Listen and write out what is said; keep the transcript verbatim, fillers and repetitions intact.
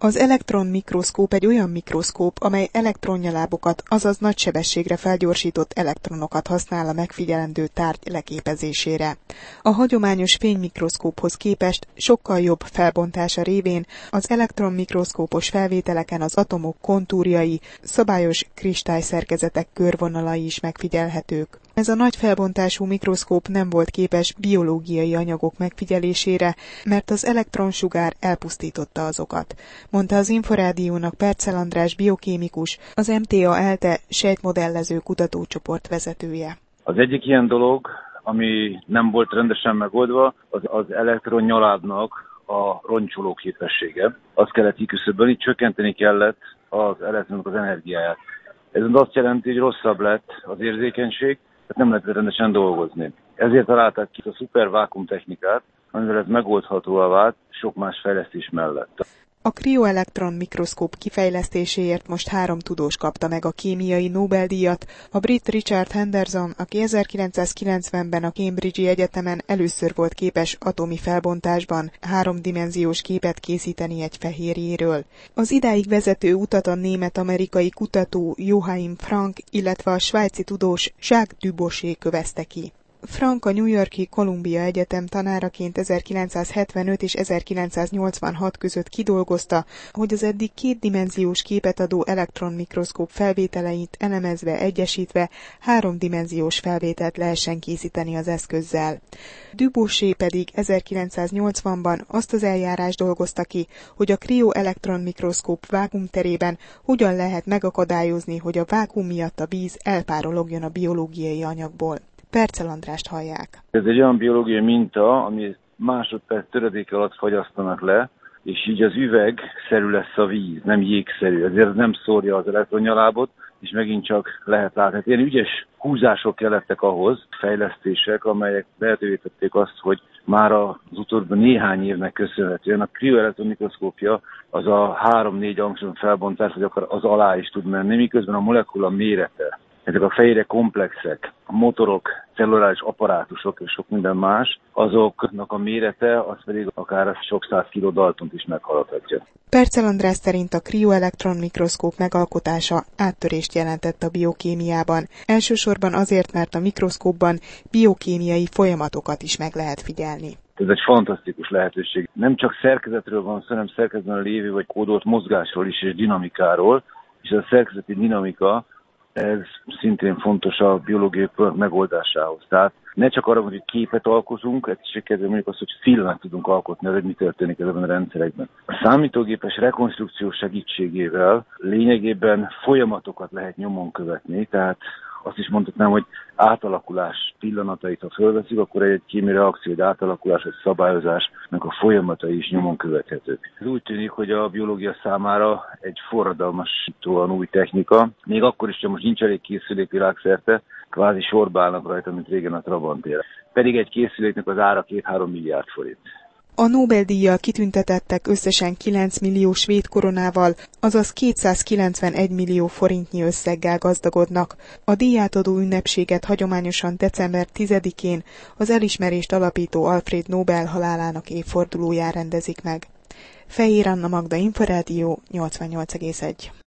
Az elektronmikroszkóp egy olyan mikroszkóp, amely elektronnyalábokat, azaz nagy sebességre felgyorsított elektronokat használ a megfigyelendő tárgy leképezésére. A hagyományos fénymikroszkóphoz képest sokkal jobb felbontása révén az elektronmikroszkópos felvételeken az atomok kontúrjai, szabályos kristályszerkezetek körvonalai is megfigyelhetők. Ez a nagy felbontású mikroszkóp nem volt képes biológiai anyagok megfigyelésére, mert az elektronsugár elpusztította azokat, mondta az Inforádiónak Percel András biokémikus, az em té á ELTE sejtmodellező kutatócsoport vezetője. Az egyik ilyen dolog, ami nem volt rendesen megoldva, az az elektronnyaládnak a roncsoló képessége. Azt kellett kiküszöbölni, csökkenteni kellett az elektronok az energiáját. Ez azt jelenti, hogy rosszabb lett az érzékenység, tehát nem lehet rendesen dolgozni. Ezért találták ki a szupervákum technikát, amivel ez megoldhatóvá vált sok más fejlesztés mellett. A krioelektron mikroszkóp kifejlesztéséért most három tudós kapta meg a kémiai Nobel-díjat, a brit Richard Henderson, aki ezerkilencszázkilencvenben a Cambridge-i egyetemen először volt képes atomi felbontásban háromdimenziós képet készíteni egy fehérjéről. Az idáig vezető utat a német-amerikai kutató Joachim Frank, illetve a svájci tudós Jacques Dubochet kövezte ki. Frank a New York-i Columbia Egyetem tanáraként ezerkilencszázhetvenöt és ezerkilencszáznyolcvanhat között kidolgozta, hogy az eddig kétdimenziós képet adó elektronmikroszkóp felvételeit elemezve, egyesítve háromdimenziós felvételt lehessen készíteni az eszközzel. Dubochet pedig ezerkilencszáznyolcvanban azt az eljárást dolgozta ki, hogy a krioelektronmikroszkóp vákuumterében hogyan lehet megakadályozni, hogy a vákuum miatt a víz elpárologjon a biológiai anyagból. Percel Andrást hallják. Ez egy olyan biológiai minta, ami másodperc töredéke alatt fagyasztanak le, és így az üvegszerű lesz a víz, nem jégszerű. Ezért nem szórja az elektronnyalábot, és megint csak lehet látni. Hát ilyen ügyes húzások kellettek ahhoz, fejlesztések, amelyek lehetővé tették azt, hogy már az utóbbi néhány évnek köszönhetően a krioelektronmikroszkópja az a három-négy angstrom felbontás, vagy akár az alá is tud menni, miközben a molekula mérete, ezek a fehérjek komplexek, a motorok, celluláris apparátusok és sok minden más, azoknak a mérete, az pedig akár sok száz kiló daltont is meghaladhatja. Percel András szerint a krioelektron mikroszkóp megalkotása áttörést jelentett a biokémiában. Elsősorban azért, mert a mikroszkópban biokémiai folyamatokat is meg lehet figyelni. Ez egy fantasztikus lehetőség. Nem csak szerkezetről van szó, hanem szerkezetben lévő vagy kódolt mozgásról is és dinamikáról, és a szerkezeti dinamika ez szintén fontos a biológiai megoldásához. Tehát ne csak arra, hogy képet alkozunk, egyszerűen mondjuk azt, hogy filmet tudunk alkotni, hogy mi történik ezekben a rendszerekben. A számítógépes rekonstrukció segítségével lényegében folyamatokat lehet nyomon követni, tehát azt is mondhatnám, hogy átalakulás pillanatait, ha fölveszik, akkor egy kémiai reakció, egy átalakulás, egy szabályozásnak a folyamatai is nyomon követhetők. Ez úgy tűnik, hogy a biológia számára egy forradalmasítóan új technika, még akkor is, hogy most nincs elég készülék világszerte, kvázi sorba állnak rajta, mint régen a Trabantére. Pedig egy készüléknek az ára két-három milliárd forint. A Nobel-díjjal kitüntetettek összesen kilenc millió svéd koronával, azaz kétszázkilencvenegy millió forintnyi összeggel gazdagodnak. A díjátadó ünnepséget hagyományosan december tizedikén az elismerést alapító Alfred Nobel halálának évfordulóján rendezik meg. Fehér Anna Magda, Inforádió, nyolcvannyolc egész egy.